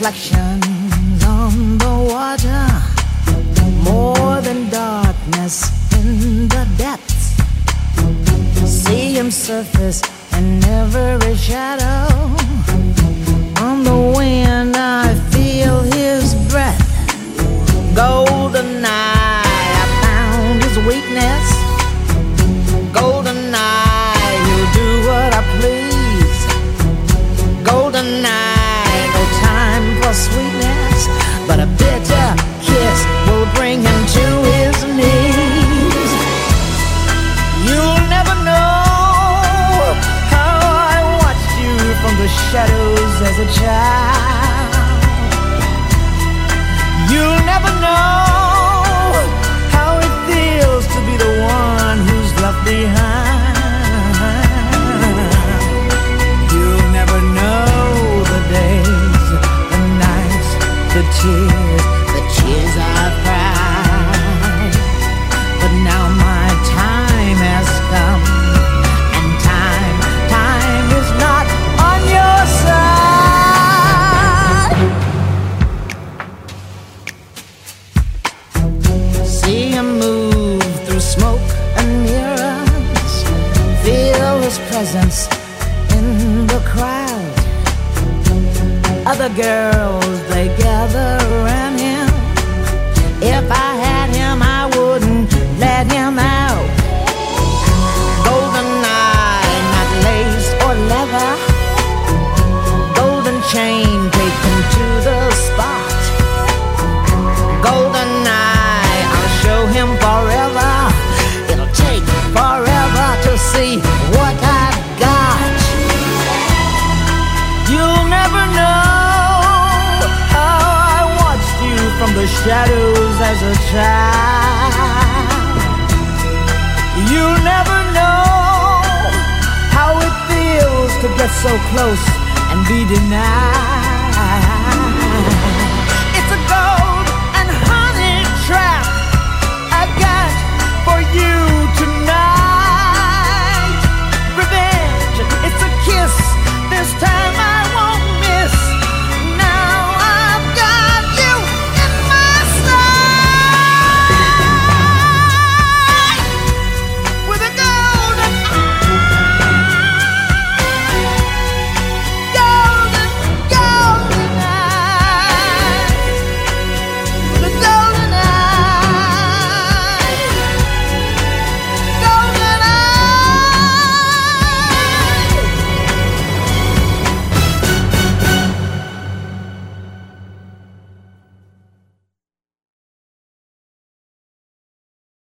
reflections on the water, more than darkness in the depths. See him surface in every shadow. On the wind I feel his breath. Golden eye, I found his weakness. Golden eye, he'll do what I please. Golden eye, no time for sweetness, but a bitter kiss will bring him to his knees. You'll never know how I watched you from the shadows as a child. You'll never know how it feels to be the one who's left behind. You'll never know the days, the nights, the tears I've cried. But now my time has come, and time is not on your side. See him move through smoke and mirrors, feel his presence in the crowd. Other girls, they gather around him. If I had him, I wouldn't let him out. Golden eye, not lace or leather. Golden chain taken to the spot. Golden eye, I'll show him forever. It'll take forever to see what I've got. You'll never know how I watched you from the shadows as a child. You'll never know how it feels to get so close and be denied.